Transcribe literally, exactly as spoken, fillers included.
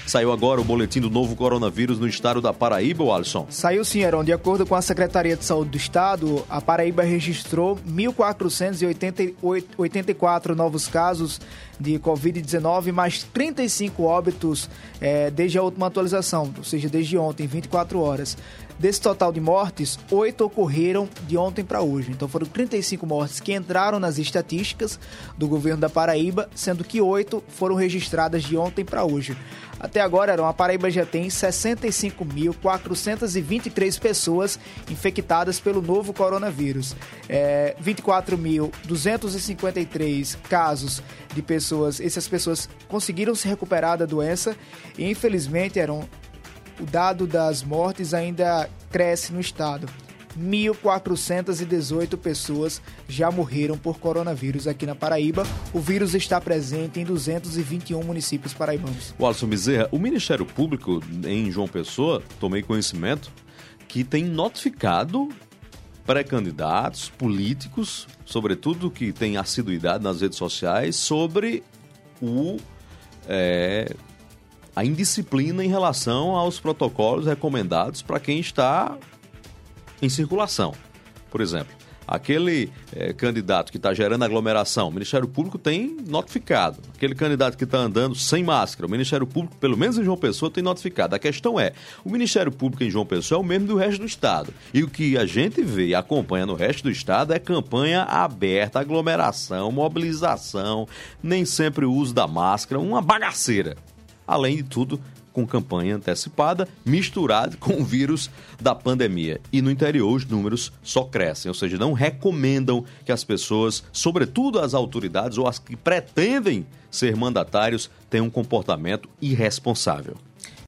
Saiu agora o boletim do novo coronavírus no estado da Paraíba, Alisson? Saiu sim, Heron. De acordo com a Secretaria de Saúde do Estado, a Paraíba registrou mil quatrocentos e oitenta e quatro novos casos de covid dezenove, mais trinta e cinco óbitos é, desde a última atualização, ou seja, desde ontem, vinte e quatro horas. Desse total de mortes, oito ocorreram de ontem para hoje. Então foram trinta e cinco mortes que entraram nas estatísticas do governo da Paraíba, sendo que oito foram registradas de ontem para hoje. Até agora, a Paraíba já tem sessenta e cinco mil quatrocentas e vinte e três pessoas infectadas pelo novo coronavírus. É, vinte e quatro mil duzentos e cinquenta e três casos de pessoas, essas pessoas conseguiram se recuperar da doença e, infelizmente, eram o dado das mortes ainda cresce no estado. mil quatrocentas e dezoito pessoas já morreram por coronavírus aqui na Paraíba. O vírus está presente em duzentos e vinte e um municípios paraibanos. O Alisson Bezerra, o Ministério Público em João Pessoa, tomei conhecimento, que tem notificado pré-candidatos, políticos, sobretudo que têm assiduidade nas redes sociais, sobre o... É, a indisciplina em relação aos protocolos recomendados para quem está em circulação. Por exemplo, aquele é, candidato que está gerando aglomeração, o Ministério Público tem notificado. Aquele candidato que está andando sem máscara, o Ministério Público, pelo menos em João Pessoa, tem notificado. A questão é, o Ministério Público em João Pessoa é o mesmo do resto do estado. E o que a gente vê e acompanha no resto do estado é campanha aberta, aglomeração, mobilização, nem sempre o uso da máscara, uma bagaceira. Além de tudo, com campanha antecipada, misturada com o vírus da pandemia. E no interior os números só crescem, ou seja, não recomendam que as pessoas, sobretudo as autoridades ou as que pretendem ser mandatários, tenham um comportamento irresponsável.